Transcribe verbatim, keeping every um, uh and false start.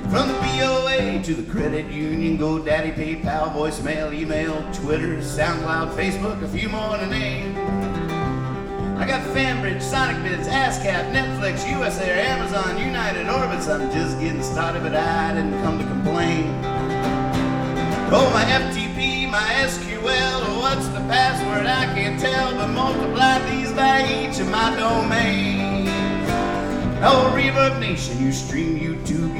From the B O A to the credit union, GoDaddy, PayPal, voicemail, email, Twitter, SoundCloud, Facebook, a few more to name. I got FanBridge, SonicBids, ASCAP, Netflix, U S Air, Amazon, United Orbits. I'm just getting started, but I didn't come to complain. Oh, my F T P, my S Q L, oh, what's the password? I can't tell, but multiply these by each of my domains. Oh, Reverb Nation, you stream YouTube.